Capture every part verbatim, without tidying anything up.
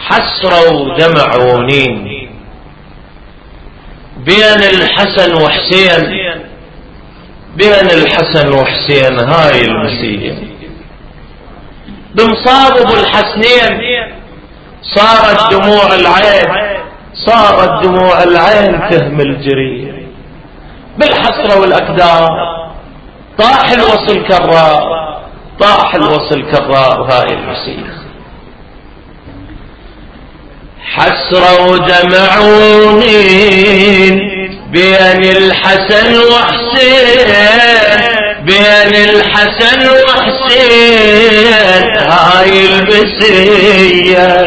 حسرة ودمع ونين بين الحسن وحسين، بين الحسن وحسين هاي المسية بمصاب ابو الحسنين. صارت دموع العين، صارت دموع العين تهمل جري بالحسرة والأكدار. طاح الوصل كرار، طاح الوصل كرار هاي المسية. حسرة ودمع ونين بين الحسن وحسين، بين الحسن وحسين هاي المسية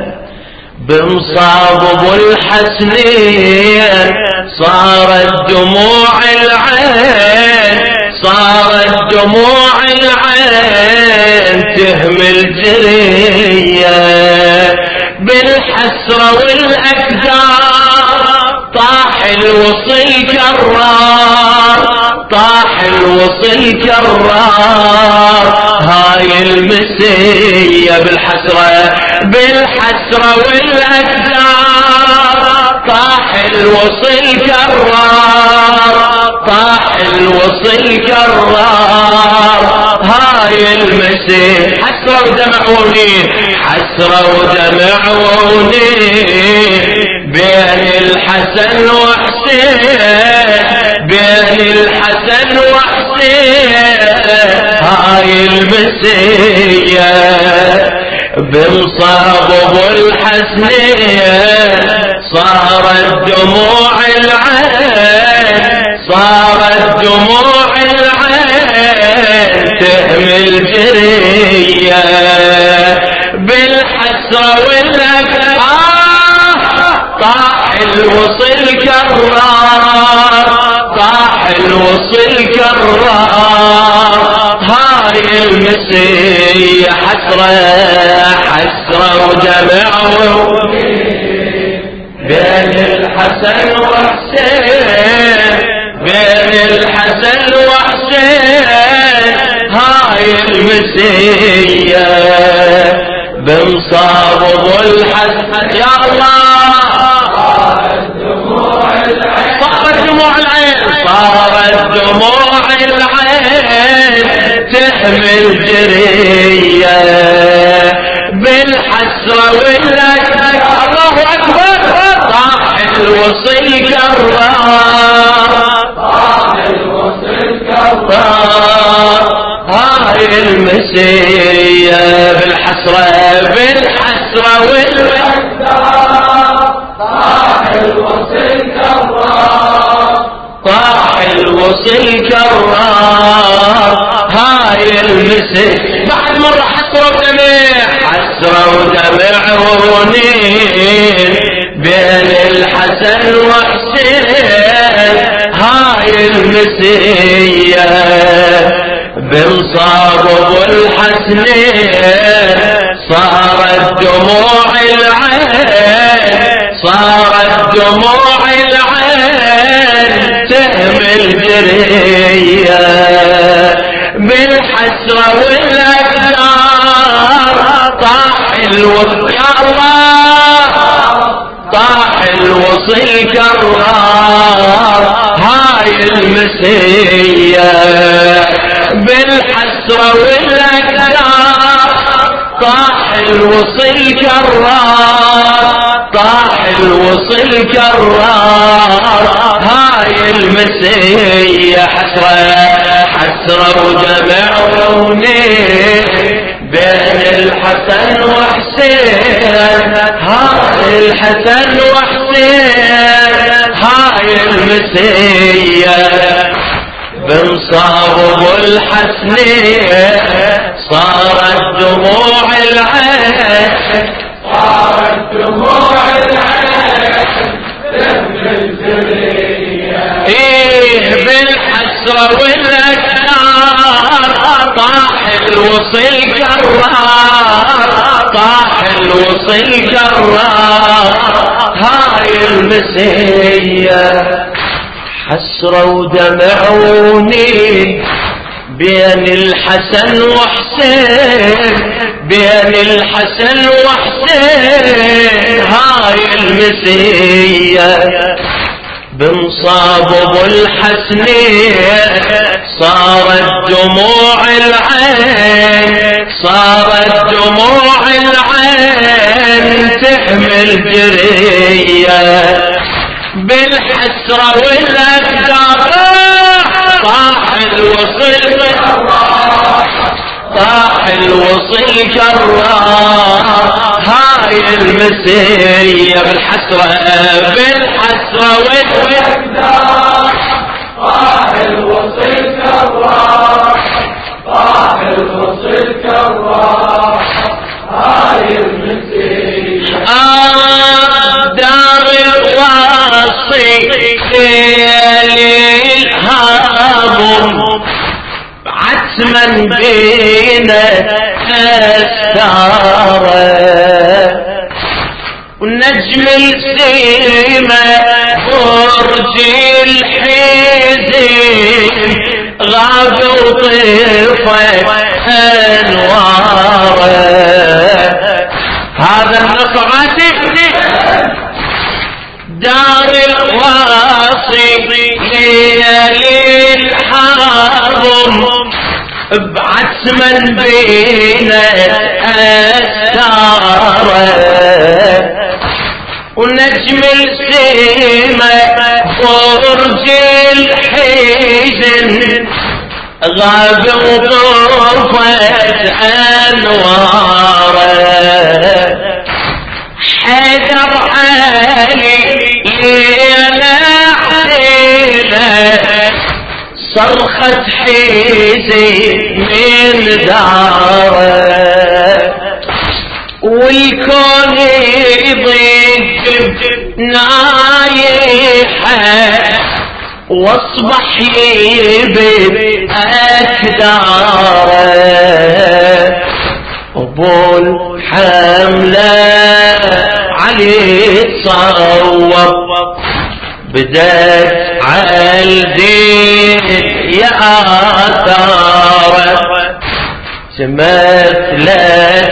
بمصاب ابو الحسنين. صارت دموع العين، صارت دموع العين تهمل جرية بالحسرة والأكدار. طاح الوصل كرار، طاح الوصل كرار هاي المسية بالحسرة، بالحسرة والأكدار. طاح الوصل كرار، طاح الوصل كرار هاي المسية. حسرة ودمع ونين، حسرة ودمع ونين بين الحسن وحسين، بين الحسن وحسين هاي المسية بمصاب ابو الحسنين. صارت دموع العين، صارت دموع العين تهمل جرية بالحسرة والأكدار. طاح الوصل كرار، طاح الوصل كرار هاي المسية. حسرة، حسرة ودمع بين الحسن وحسين، بين الحسن وحسين هاي المسية بمصاب ابو الحسن. يا الله صارت دموع العين، صارت دموع العين، صارت دموع العين تحمل جرية بالحسرة والأكدار. الله أكبر. طاح الوصل كرار، طاح الوصل كرار هاي المسية بالحسرة، بالحسرة والأكدار. طاح الوصل كرار، طاح الوصل كرار هاي المسية. بعد مرة حسرة ودمع، حسرة ودمع ونين بين الحسن وحسين هاي المسية بمصاب ابو الحسنين. صارت دموع العين، صارت دموع العين تهمل جرية بالحسرة والأكدار. طاح الوصل، يا الله طاح الوصل كرار هاي المسية بالحسرة والأكدار. طاح الوصل كرار، طاح الوصل كرار هاي المسية. حسرة، حسرة ودمع ونين بين الحسن وحسين هاي الحسن وحسين هاي المسية بمصاب ابو الحسنين. صارت دموع العين، صارت دموع العين تهمل جرية ايه بالحسرة والأكدار. طاح الوصل كرار، طاح الوصل كرار هاي المسية. حسرة ودمع ونين بين الحسن وحسين، بين الحسن وحسين المسية بمصاب ابو الحسنين صارت دموع العين صارت دموع العين تحمل جرية بالحسرة والأقدار طاح الوصل طاح الوصل كرار هاي المسية بالحسرة بالحسرة والأقدار طاح الوصل كرار طاح الوصل كرار هاي المسية دار الواصي للهامم عتما بين أستاره ونجم السيمة برج الحزين غاب وطفى أنواره هذا النصر دار الواصي ليالي الحرم بعتما بين أستاره ونجم السيمة برج الحزن غاب وطفت أنواره حيدر علي ليلة صرخة حيزي من داره والكون يضيق نايحة واصبح يبد أكداره ابو الحملة عليه تصوب بدت عالدين يا آثاره تمثلت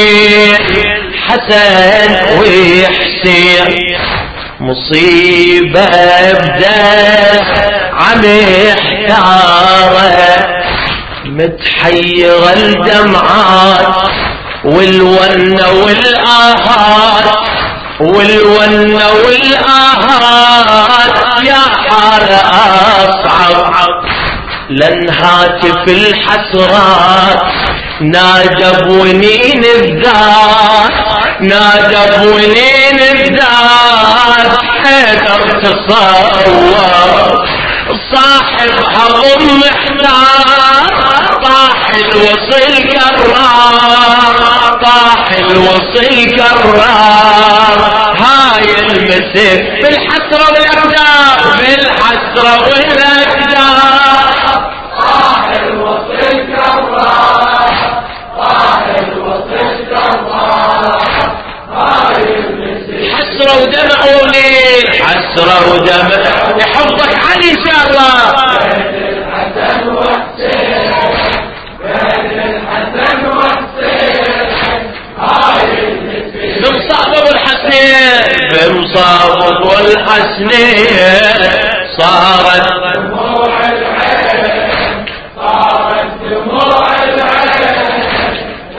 بالحسن وحسين مصيبة بدت عم احتاره متحيرة الدمعات والونة والآهات والونة والآهات يا حار أصعب لن هاتف الحسرات نادى بونين الذات نادى بونين الذات حيدر تصور صاحب هضم محتار طاح الوصل كرار طاح الوصل كرار هاي المسير بالحسرة والأقدار بالحسرة والأقدار طاح الوصل كرار طاح الوصل كرار هاي المسير حسرة ودمع وليل حسرة ودمع يحفظك علي إن شاء الله الحسن والحسين الحسن والحسين هاي المسير بمصاب ابو الحسنين بمصاب ابو الحسنين صارت دموع العين صارت دموع العين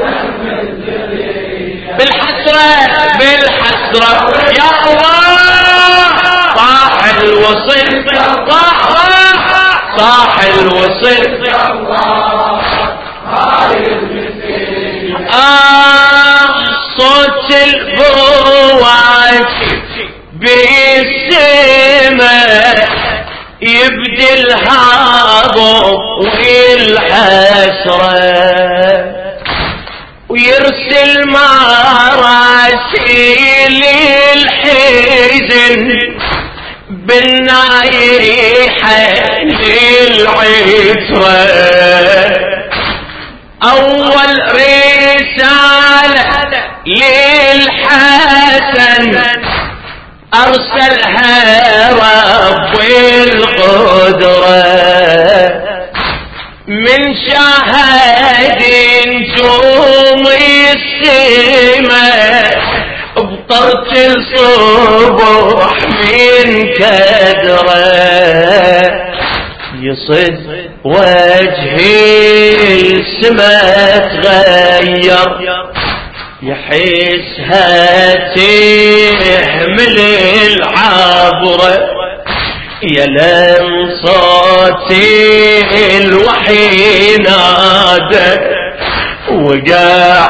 بالحسرة بالحسرة يا الله طاح الوصل طاح صاح الوصل آه صوت البوات بالسماء يبدي الهضم والحسرة ويرسل مراسيل الحزن بالنايحة للعترة أول رسالة للحسن أرسلها رب القدرة من شاهد نجوم السماء طرت الصبح من كدره يصد وجهي السما تغير يحسها تحمل العبره يا لن صوتي الوحي نادى وقع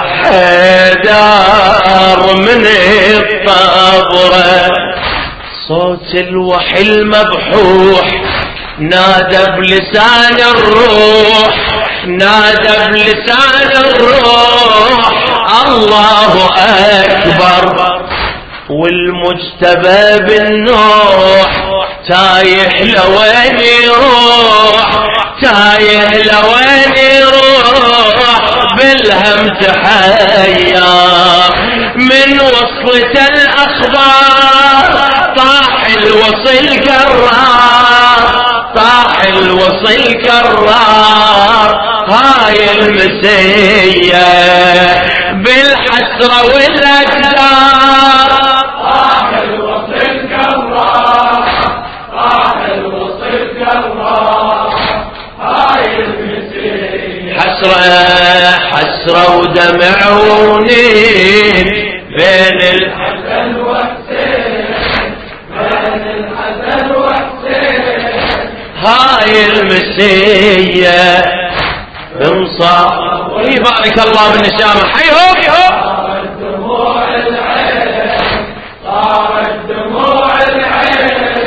حدار من الطبره صوت الوحي المبحوح نادى بلسان الروح نادى بلسان الروح الله أكبر والمجتبى بالنوح تايه لوين يروح تايه لوين يروح بالهم تحير من وصلة الأخبار طاح الوصل كرار طاح الوصل كرار هاي المسية بالحسرة والأكدار طاح الوصل كرار طاح الوصل كرار هاي المسية حسرة حسرة ودمع ونين بين الحسن وحسين بين الحسن وحسين هاي المسية انصاف يبارك الله بالنسامة حيهم صارت دموع العين صارت دموع العين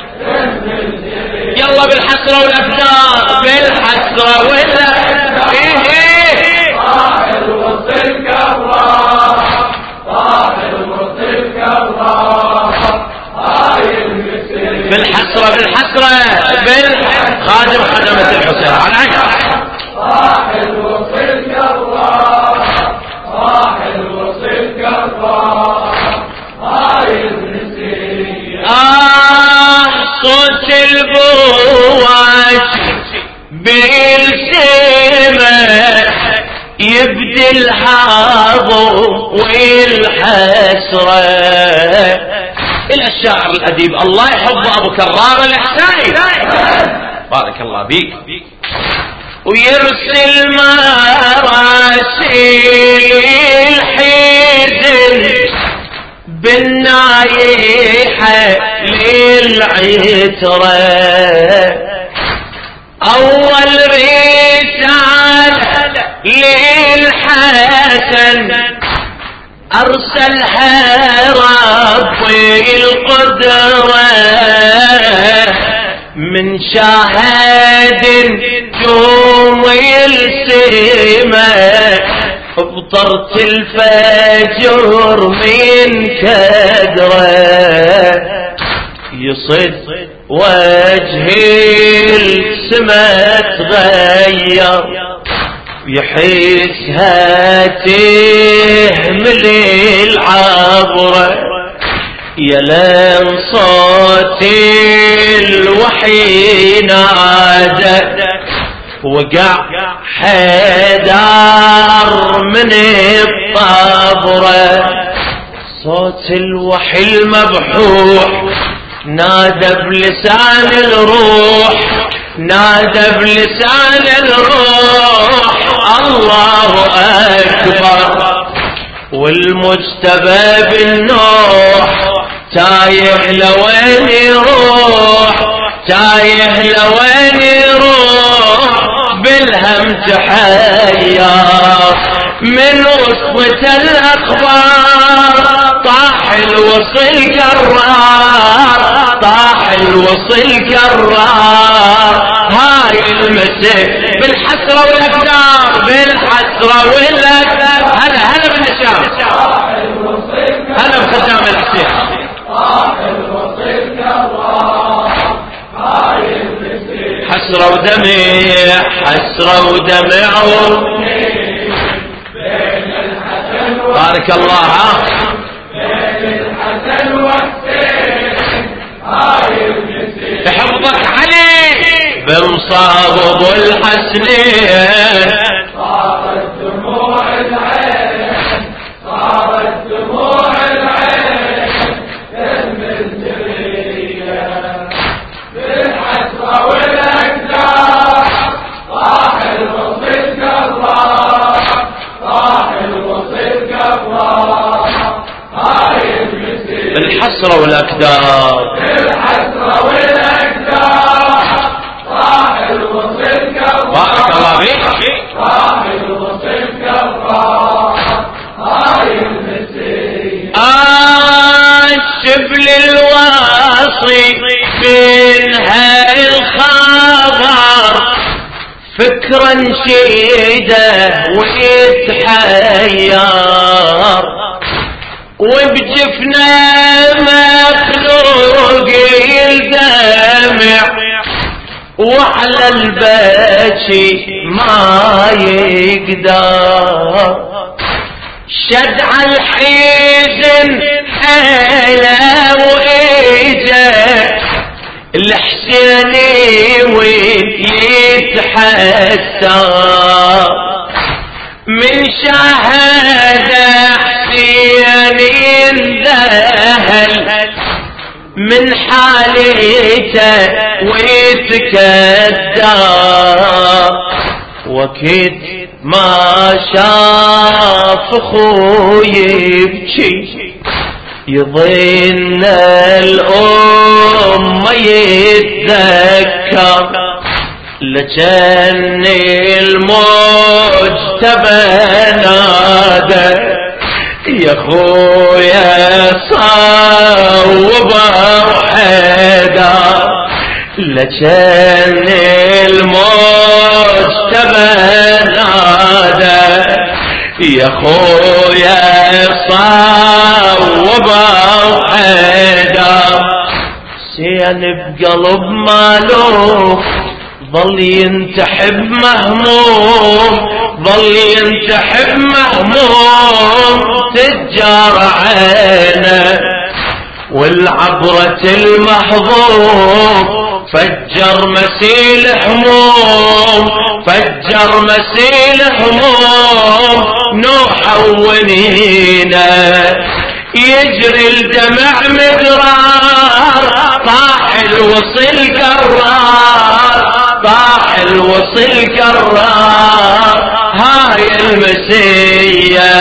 يلا بالحسرة والأفدار بالحسرة والأفدار طاح الوصل كرار طاح الوصل كرار هاي المسيرة بالحسرة بالحسرة بالحسرة خادم خدمة الحسين على عين طاح الوصل كرار طاح الوصل كرار هاي المسيرة آه صوت البواج بالسماء يبدي الحاضر والحسرة إلى الشاعر الأديب الله يحب أبو كرار الإحساني بارك الله بيك ويرسل مراسيل الحزن بالنايحة للعترة أول رسالة للحسن أرسلها ربي القدرة من شاهد نجوم السماء ابطرت الفجر من كدره يصد وجهي السما تغير يحسها تهمل العبره يا لين صوتي الوحي نادى وقع حدار من الطبره صوت الوحي المبحوح نادى بلسان الروح نادى بلسان الروح الله أكبر والمجتبى بالنوح تايه لوين يروح تايه لوين يروح بالهم تحير من وسط الأخبار طاح الوصل كرار طاح الوصل كرار هاي المسيح بالحسرة والأكدار بالحسرة والأكدار هلا هلا بالنشام هلا بخدام الحسين حسرة ودمع حسرة ودمع بارك الله ها بحفظك علي بمصاب ابو الحسنين صارت دموع العين صارت دموع العين بالحسرة والأكدار بالحسرة والأكدار راح الوصل كرار بارك الله فيك راح الوصل كرار هاي المسيح الشبل الواصي منها الخبر فكرا شيده ويتحير وبجفنا مخلوق يلدمع وعلى البكي ما يقدر شدع الحزن حيله وإجا الحسيني ويتحسر من شاهد حسين ذهل من حالته ويتكدر وكد ما شاف اخوي يبكي يظن الأم يتذكر لجن المجتبى نادى يا خويا صوب حدا لجن المجتبى نادى يا خويا صوب حدا سين بقلب مالوف ظل ينتحب مهموم ظل ينتحب مهموم تجار عينه والعبرة المحظوظ فجر مسيل هموم فجر مسيل هموم نوح ونينا يجري الدمع مدرار طاح الوصل كرار طاح الوصل كرار هاي المسية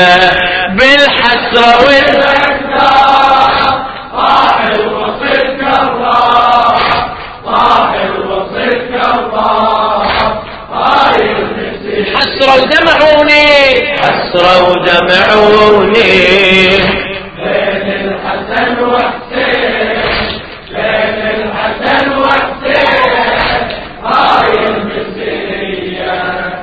بالحسرة والأكدار طاح الوصل كرار طاح الوصل كرار هاي المسيح حسرة ودمعوني حسرة ودمعوني بين الحسن وحسين بين الحسن وحسين هاي المسيح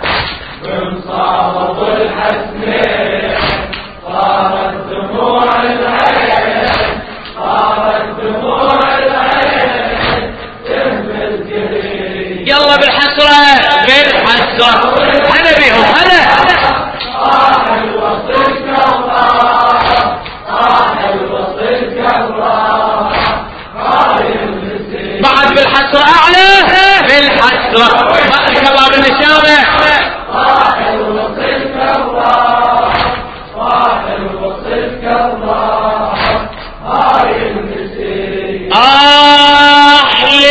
وانصابوا الحسنين صارت دموع العين صارت دموع العين تهمل قريب يلا بالحسرة بالحسرة هلا بيهم هلا راح الوصل كرار راح الوصل كرار هاي المسيح بعد بالحسرة أعلى بالحسرة بارك الله بالنشامة راح الوصل كرار راح الوصل كرار هاي المسيح آه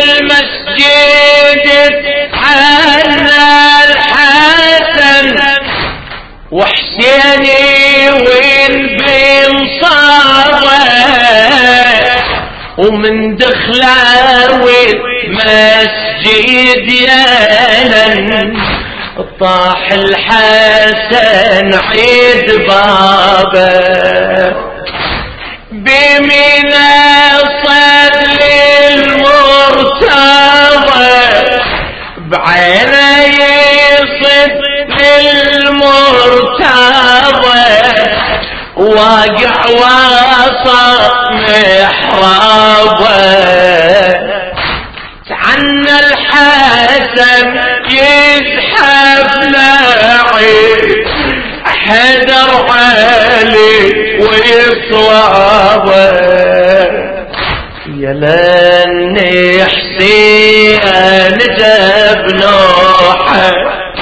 للمسجد عنا الحسن وحسيني وين بين صاوة ومن دخله والمسجد يلن طاح الحسن عيد بابه بمنصة للمرتضى بعينه يصد للمرتضى واقع وسط محرابه عنا الحسن يزحف لعيد حدر علي ويصوابه يا لاني حسين جاب نوحه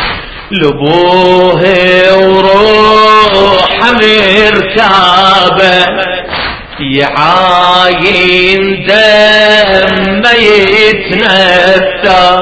لبوه وروحه مركابه يعاين دم يتنثر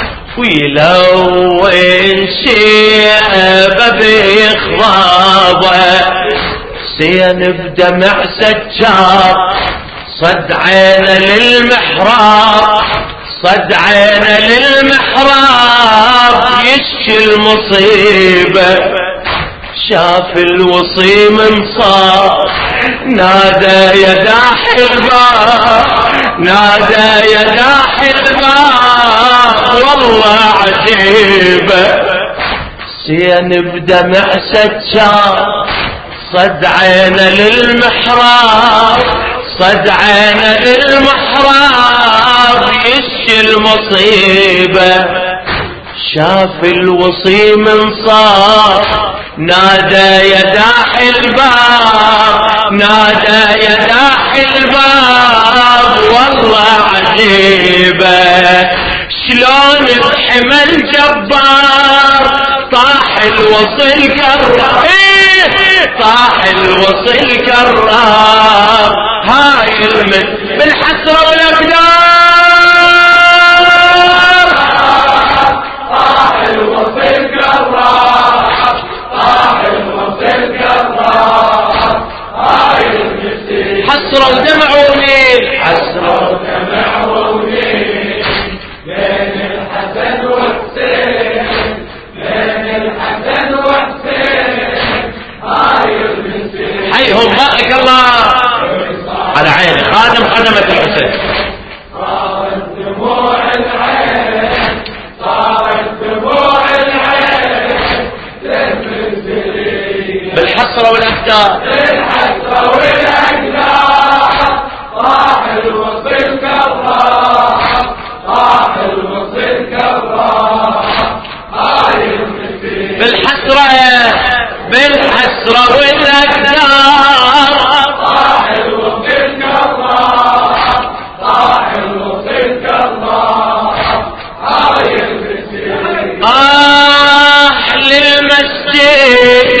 ويلون شيبه بإخضابه سين بدمع سجار صد عينه للمحراب صد عينه للمحراب يشكي المصيبة شاف الوصي منصاب نادى يا داحي الباب نادى يا داحي الباب والله عجيبة سين بدمع سجار صد عينه للمحراب صد عينه للمحراب يشكي المصيبة شاف الوصي منصاب نادى يا داحي الباب نادى يا داحي الباب والله عجيبة شلون بحمى الجبار طاح الوصي الكرار طاح الوصي الكرار هاي المد بالحسرة والأقدار طاح الوصي الكرار طاح الوصي الكرار هاي المسيح حسرة ودمع وميل حسرة ودمع وميل بين الحسن والحسين بين الحسن والحسين هاي المسيح حيهم بارك الله على عيني خادم خدمة الحسين صارت دموع العين صارت دموع العين بالحسرة والأقدار بالحسرة والأقدار طاح الوصي الكرار طاح الوصي الكرار هاي المسيح بالحسرة بالحسرة والأقدار طاح الوصي الكرار طاح الوصي الكرار هاي المسيح آه للمسجد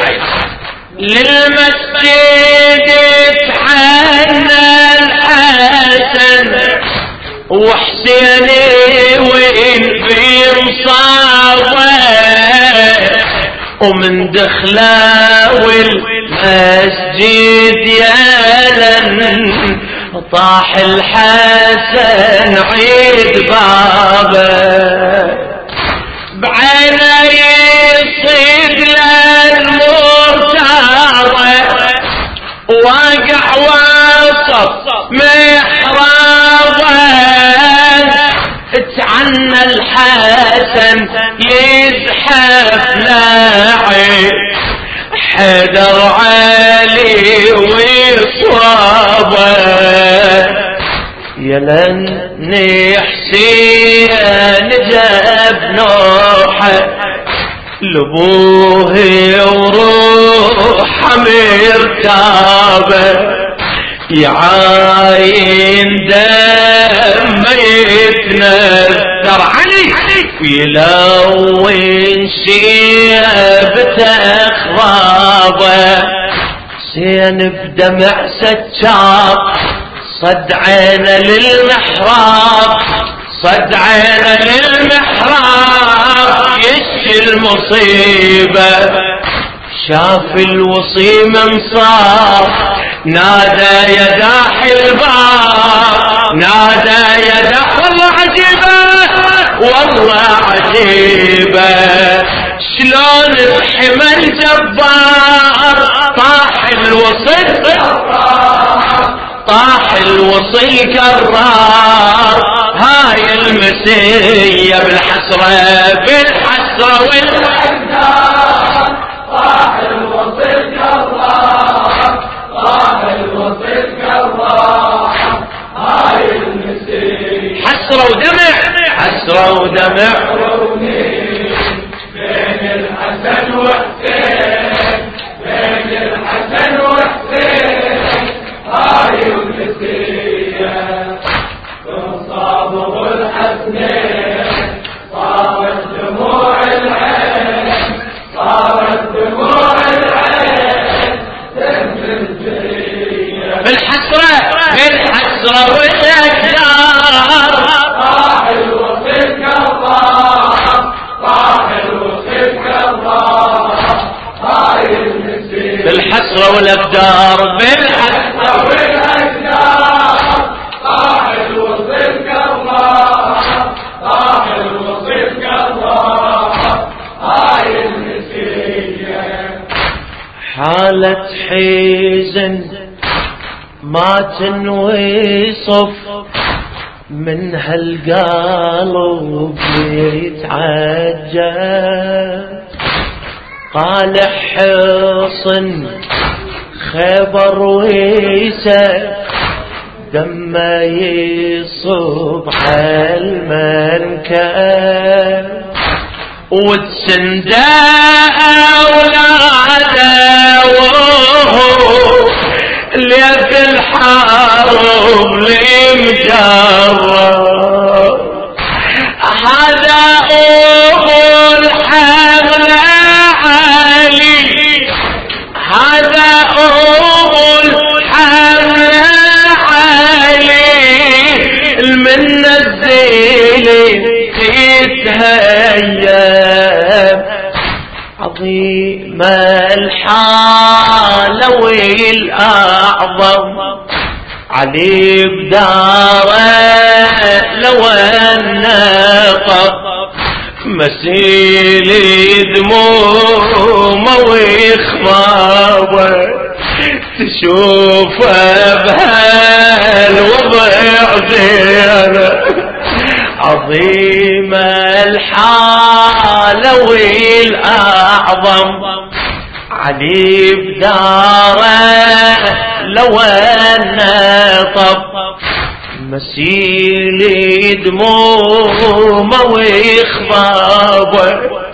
للمسجد تحنى الحسن وحسيني وإن في مصابة ومن دخله والمسجد يالن طاح الحسن عيد بابه بعينه يصيد للمرتضى واقع وسط محرابه تعنى الحسن يزحف لاعي حدر علي ويصابه يلني حسين جاب نوحه لبوه وروحه مرتابه يعاين دم يتنثر علي ويلون شيبته اخرابه سين بدمع سجاب صد عينه للمحراب صد عينه للمحراب يشكي المصيبة شاف الوصي منصاب نادى يا داحي الباب نادى يا داحي والله عجيبة والله عجيبة شلون بحمى الجبار طاح الوصي طاح الوصي كرار هاي المسية بالحسرة بالحسرة والأقدار طاح الوصي كرار طاح الوصي كرار هاي المسيح حسرة ودمع حسرة ودمع بين الحسن وحسين بين الحسن وحسين هاي المسيح تصابه الحسنين صارت دموع العين صارت دموع العين تنزل جرية بالحسرة بالحسرة والأقدار طاح الوصي الكرار طاح الوصي الكرار هاي المسيح بالحسرة والأقدار بالحسرة والأقدار الحزن ما تنوصف من هالقلب يتعجب. قال حصن خبر ويسى دم يصب عالمنكب وتسندى أولاده وهو ليت الحرب لمجرب. هذا أبو الحمل علي هذا أبو الحمل علي من الزيل تتهيب. عظيم الحال والأعظم علي بداره لو النقب مسيل دمومه ويخمامه تشوفه بهالوضع زينه. عظيم الحال والأعظم علي بداره لو النطب مسيل دمومه ويخضابه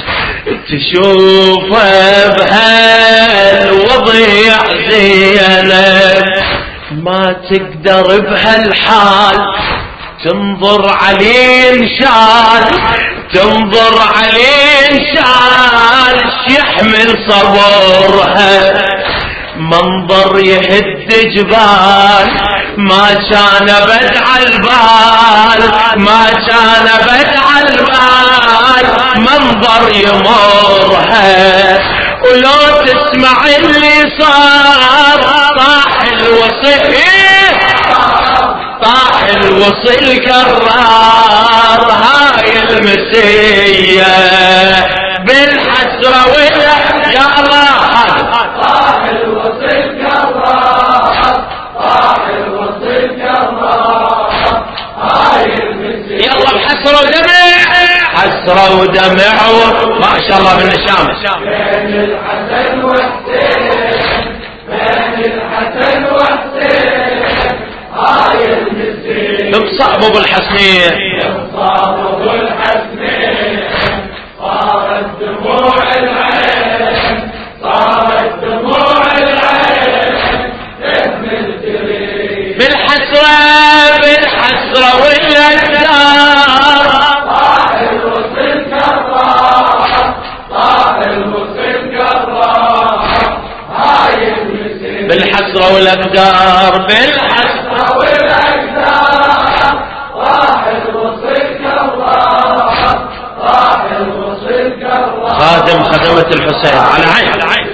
تشوفه بهالوضع زينه. ما تقدر بهالحال تنظر عليه انشال تنظر عليه انشال يحمل صبرها منظر يهد جبال. ما كان بدع البال ما كان بدع البال منظر يمرها. ولو تسمع اللي صار طاح الوصيف طاح الوصل كرار. هاي المسية بالحسرة ولا يا الله طاح الوصل كرار طاح الوصل كرار. هاي المسية يلا بحسرة ودمع حسرة ودمع ما شاء الله من الشام. بين الحسن وحسين بين الحسن وحسين هاي المسية بصعبوا بالحسنية بصعبوا بالحسنية. صارت دموع العين صارت دموع العين تحمل جريح بالحسرة بالحسرة والأكدار. طاح الوصل كرار طاح الوصل كرار. هاي المسية بالحسرة والأقدار بالحسرة والأجدار. طاح الوصل كرار طاح الوصل كرار. خادم خدمة الحسين على عين على عين.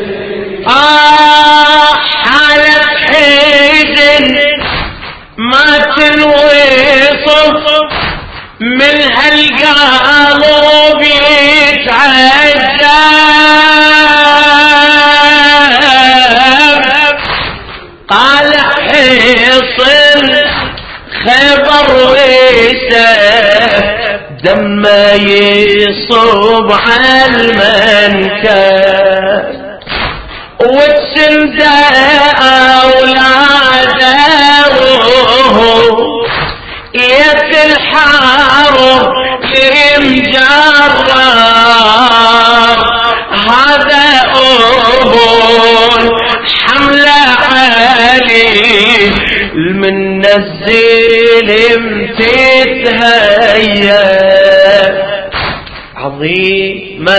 آه حالة حزن ما تنوصف من هالقلب يتعجب. قال حصن خبر ويسف دم يصب على المنكب وتسندى أولاده يت الحرب مجرب. هذا أبو حملة علي من الزيل تتهيأ. عظيم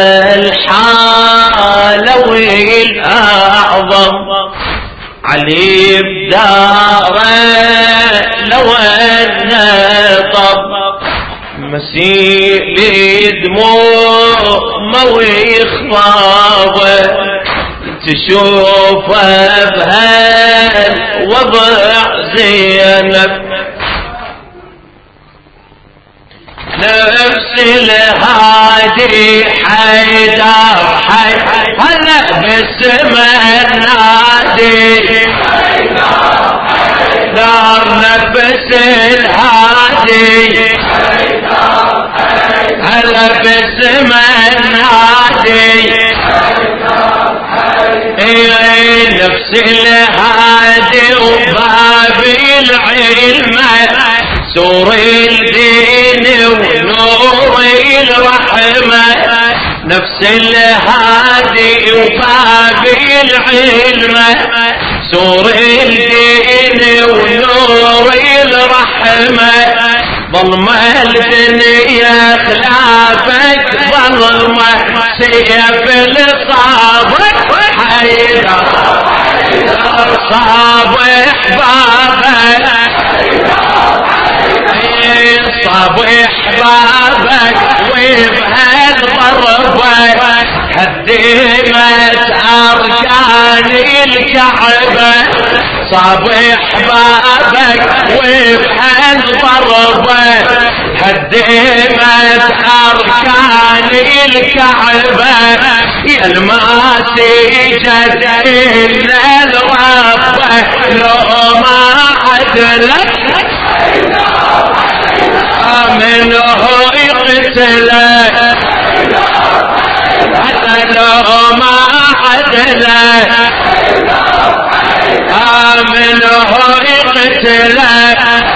الحال والأعظم علي بداره لو النطب مسيل دمومه ويخضابه تشوفه بهالوضع زينب. نفس الهادي حيدر حي هلا باسم النادي دار نفس الهادي هلا باسم النادي نفس الهادي وباب العلم سور الدين ونور الرحمة نفس الهادي وباب العلم سور الدين ونور الرحمة ظلمة الدنيا خلافك ظلمة سيف لصابك حيدر صاب احبابك صاب احبابك وبهالضربة هدمت اركان الكعبة صاب احبابك وبهالضربة هدمت اركان الكعبة يا الماسي جد الا الربة لو ما عدلك منه يقتلك حتى لو ما عدلك منه يقتلك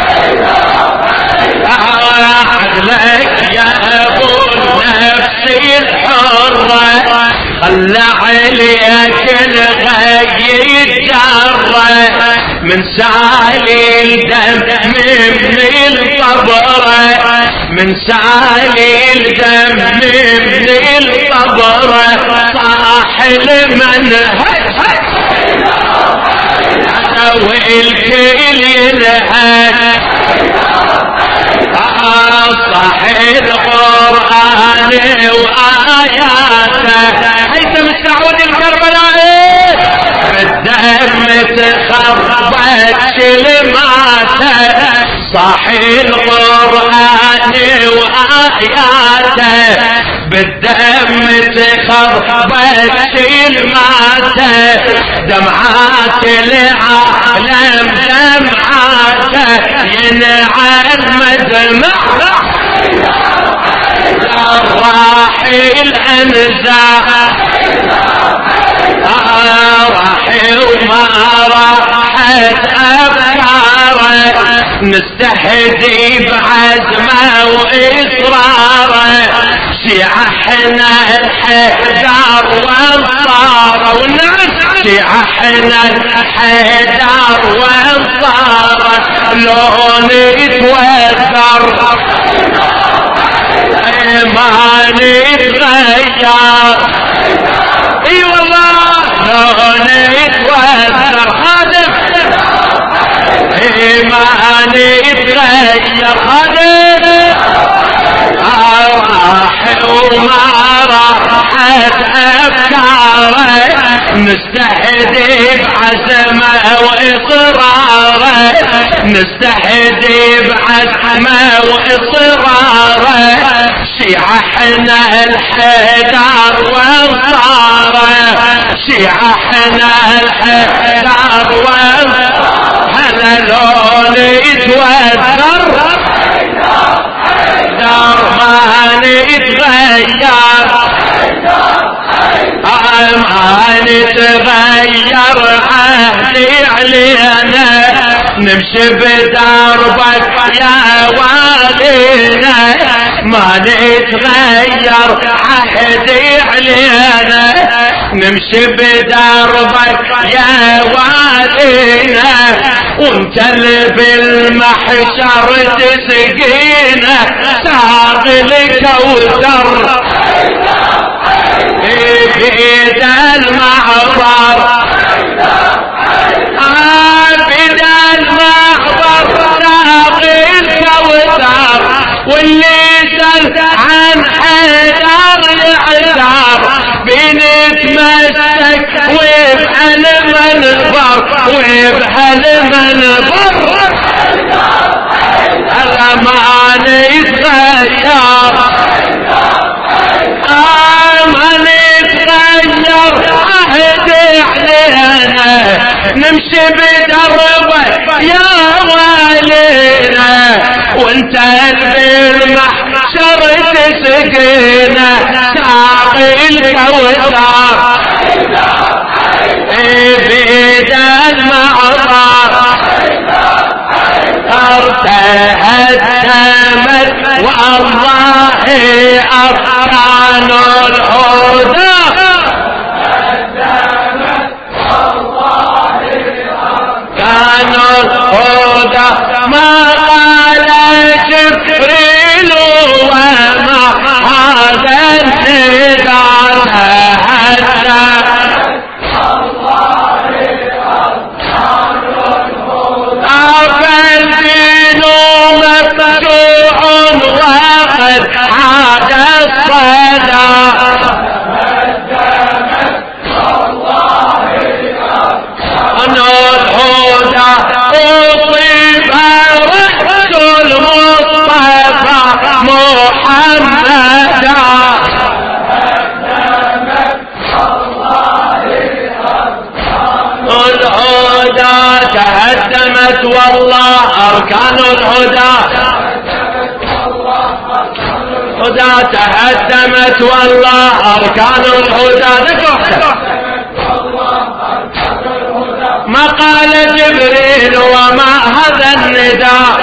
عدلك يا ابو النفس الحرة خلى عليك الغي الجرة من سالي الدم من القبرة من سالي الدم من القبرة صاح المنهج والكل ينهج صح القرآن وآياته هيثم السعود الكربلائي بالدم تخربت كلماته صح القرآن وآياته بالدم تخربت كلماته دمعات العالم دمعاته ينعم مدمع الراحل انزاع راحي وما راحت افكاره نستهدي بعزمه واصراره شيعة احنا الحيدر وانصاره والناس شيعة احنا الحيدر وانصاره لون يتوثر ما نتغير اي والله لون يتوثر خادم اي ما نتغير خادم راح وما راحت افكاره نستهدي بعزمه واصراره نستهدي بعزمه واصراره شيعة احنا الحيدر وانصاره شيعة احنا الحيدر وانصاره هلا لون يتوثر دار ما نتغير ما نتغير عهدي علينا نمشي بدربك يا والينا ما نتغير عهدي علينا نمشي بدربك يا والينا وانت اللي بالمحشر تسقينا ساق الكوثر بيد المعبر بيد المعبر ساق الكوثر واللي سل عن حيدر يعذر بنتمسك وبهالمنبر وبهالمنبر الأمان يتغير تمشي بدربك يا والينا وانت بالمحشر تسقينا ساقي الكوثر بيد المعطر ارتهدمت والله أركان الهدى كان الهدى ما قال جبريل وما هذا النداء تهدى فالدين مفتوح وقد عاد الصدى أن الهدى أصيب رأس المصطفى محمدا الهدى تهدمت والله أركان الهدى الهدى تهدمت والله أركان الهدى ذكر ما قال جبريل وما هذا النداء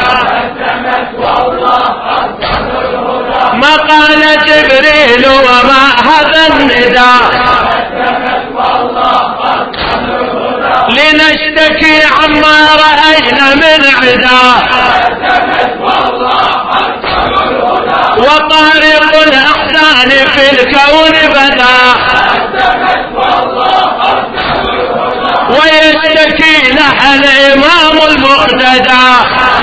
ما قال جبريل وما هذا النداء لنشتكي عما رأينا من عدا وطارق الأحزان في الكون بدا ويشتكي لها الإمام المقتدى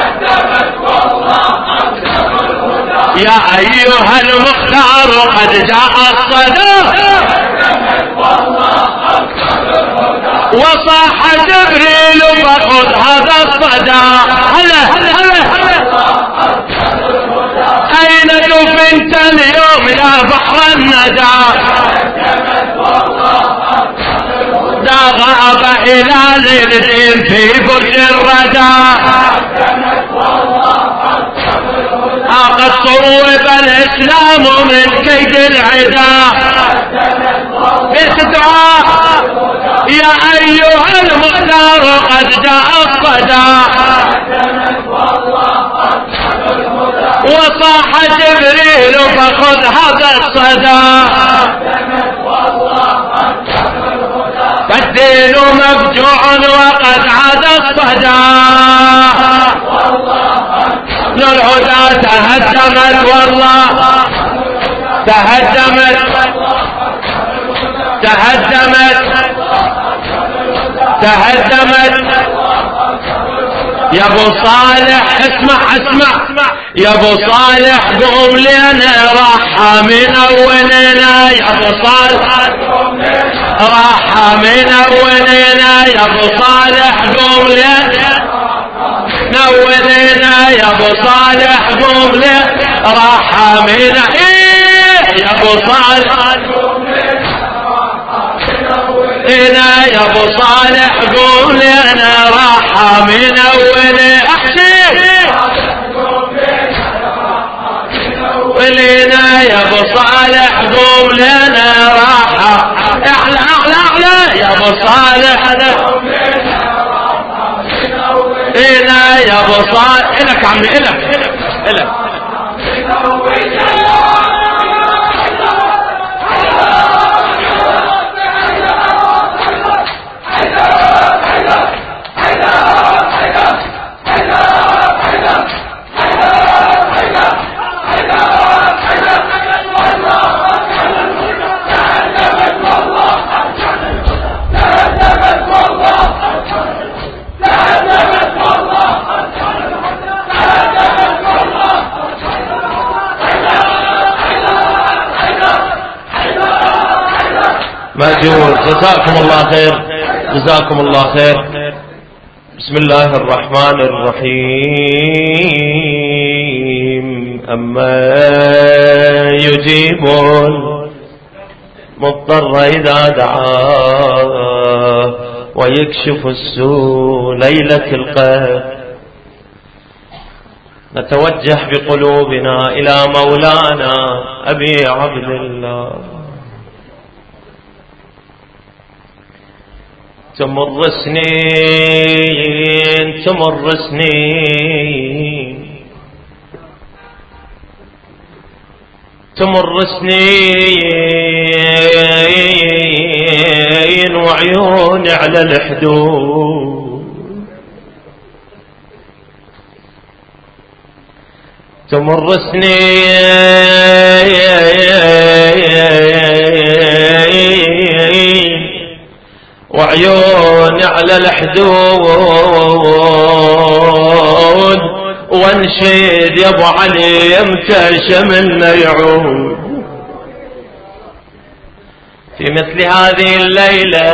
يا أيها المختار قد جاء الصدى وصاح جبريل فخذ هذا الصدى هلا هلا أين دفنت اليوم يا بحر الندى دا غاب هلال الدين في برج الردى قد صوب الإسلام من كيد العدا استدعاء يا أيها المختار قد جاء الصدى وصاح جبريل فخذ هذا الصدى فالدين مفجوع وقد عاد الصدى الهدى تهدمت والله تهدمت تهدمت تهدمت يا ابو صالح اسمع اسمع يا ابو صالح قوم لنا راح من اولنا يا ابو صالح راح من اولنا يا ابو صالح قوم لنا نولنا يا ابو صالح قوم لنا راح من ايه يا ابو صالح هنا يا ابو صالح قوم لنا راحة من اول احشي ولينا يا ابو صالح قوم لنا راحة اعلى اعلى اعلى يا ابو صالح هنا يا ابو صالح الك عمي الك الك مأجور جزاكم الله خير جزاكم الله خير. بسم الله الرحمن الرحيم. أما يجيب المضطر إذا دعاه ويكشف السوء ليلة القدر. نتوجه بقلوبنا إلى مولانا أبي عبد الله. تمر سنين تمر سنين تمر سنين وعيون على الحدود. تمر سنين وعيون على الحدود، وانشد يا ابو علي امتى شملنا يعود. في مثل هذه الليلة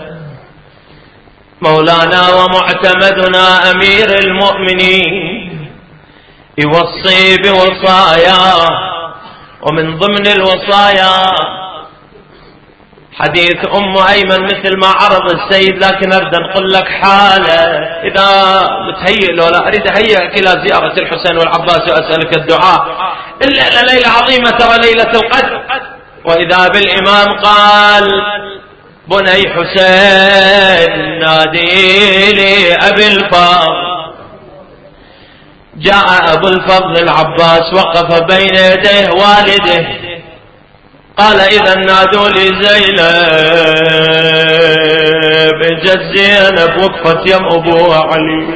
مولانا ومعتمدنا أمير المؤمنين يوصي بوصايا، ومن ضمن الوصايا حديث أم أيمن مثل ما عرض السيد، لكن أريد أقول لك حالة إذا متهيئ له لا أريد أهيئك إلى زيارة الحسين والعباس وأسألك الدعاء. الليلة ليلة عظيمة ترى ليلة القدر، وإذا بالإمام قال بني حسين نادي لي أبي الفضل. جاء أبو الفضل العباس وقف بين يديه والده، قال إذا نادوا لي زينب. جت زينب وقفت يم أبو علي،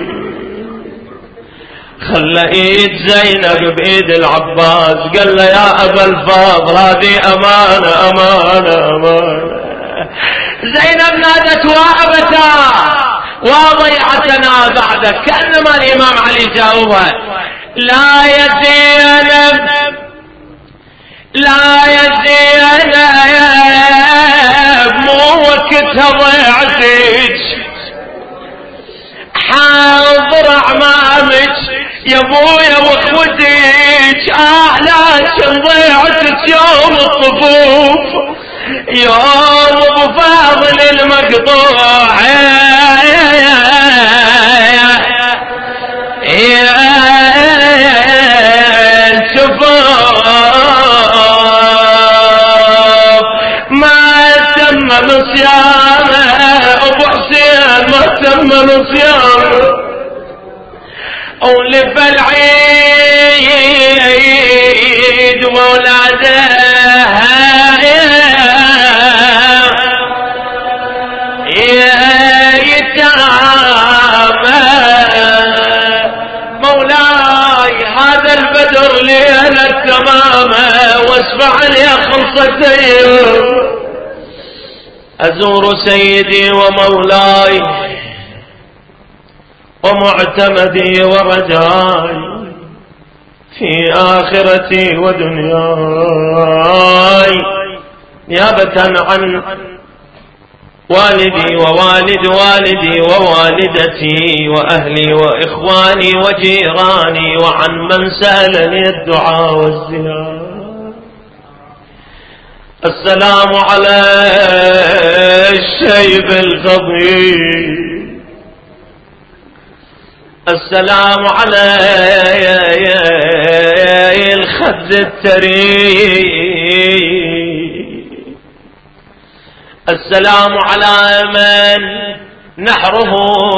خلى ايد زينب بايد العباس، قال له يا ابا الفضل هذه امانه امانه امانه. زينب نادت وابتا وضيعتنا بعدك، كانما الامام علي جاوبها لا يا زينب لا يا زينب مو وقتها ضيعتك، حاضر امامك يا ابويا واخوتك. اه لكن ضيعتك يوم الطفوف، يوم ابو فاضل المقطوع ما تم نصيانه، ابو حسين ما تم نصيانه. أولف العيد وولاده يتامى، مولاي هذا البدر ليلة تمامه، واسمع لي خلصتين أزور سيدي ومولاي ومعتمدي ورجاي في آخرتي ودنياي، نيابة عن والدي ووالد والدي ووالدتي وأهلي وإخواني وجيراني وعن من سألني الدعاء والزيارة. السلام على الشيب الخضير، السلام على الخد التري، السلام على من نحره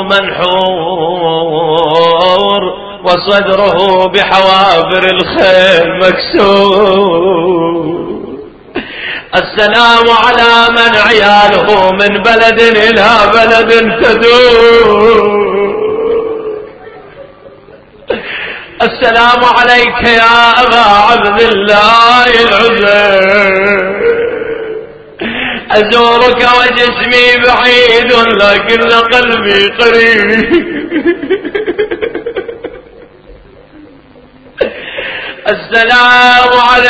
منحور وصدره بحوافر الخيل مكسور. السلام على من عياله من بلد إلى بلد تدور. السلام عليك يا أبا عبد الله العزيز، أزورك وجسمي بعيد لكن قلبي قريب. السلام على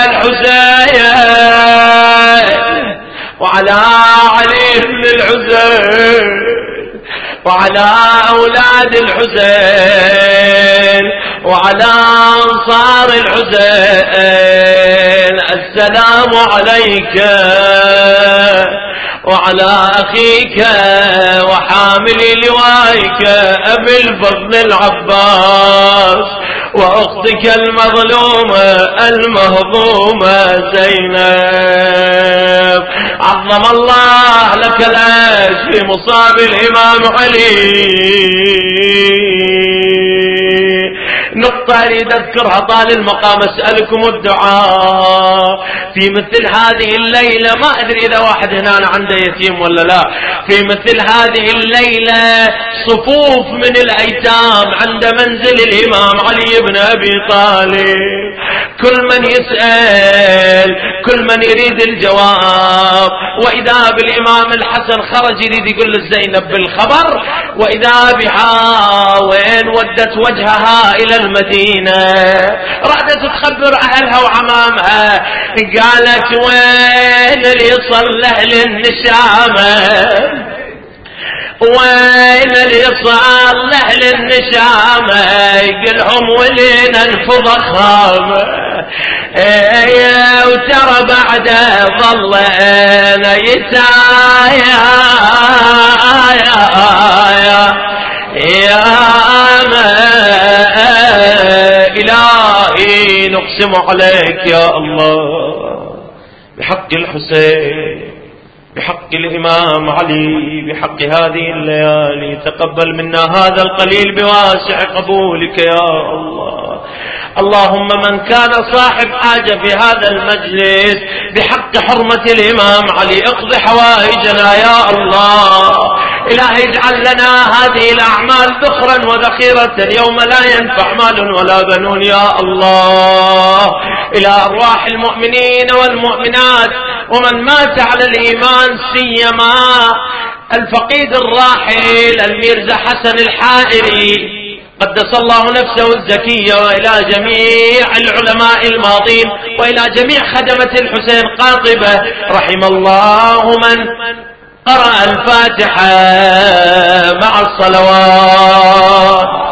الحسين وعلى علي بن الحسين وعلى أولاد الحسين وعلى أنصار الحسين. السلام عليك وعلى أخيك وحامل لوائك أبي الفضل العباس وأختك المظلومة المهضومة زينب. عظم الله لك العيش في مصاب الإمام علي. نقطة أريد أذكرها طال المقام، أسألكم الدعاء في مثل هذه الليلة. ما أدري إذا واحد هنا عنده يتيم ولا لا. في مثل هذه الليلة صفوف من الأيتام عند منزل الإمام علي بن أبي طالب. كل من يسأل، كل من يريد الجواب. وإذا بالإمام الحسن خرج يريد يقول لزينب بالخبر، وإذا بها وين ودت وجهها إلى المدينة، رادت تخبر أهلها وعمامها. قالت وين اللي صلح للنشامة، وين اللي صلح للنشامة، يقلهم ولين الفضخامة. ايه وترى بعد ظلنا يتايا يا يا يا إلهي نقسم عليك يا الله بحق الحسين، بحق الإمام علي، بحق هذه الليالي، تقبل منا هذا القليل بواسع قبولك يا الله. اللهم من كان صاحب حاجة في هذا المجلس بحق حرمة الإمام علي اقض حوائجنا يا الله. إلهي اجعل لنا هذه الأعمال ذخرا وذخيرة يوم لا ينفع مال ولا بنون يا الله. إلى أرواح المؤمنين والمؤمنات ومن مات على الإيمان، سيما الفقيد الراحل الميرزا حسن الحائري قدس الله نفسه الزكية، وإلى جميع العلماء الماضين، وإلى جميع خدمة الحسين قاطبة. رحم الله من قرأ الفاتحة مع الصلوات.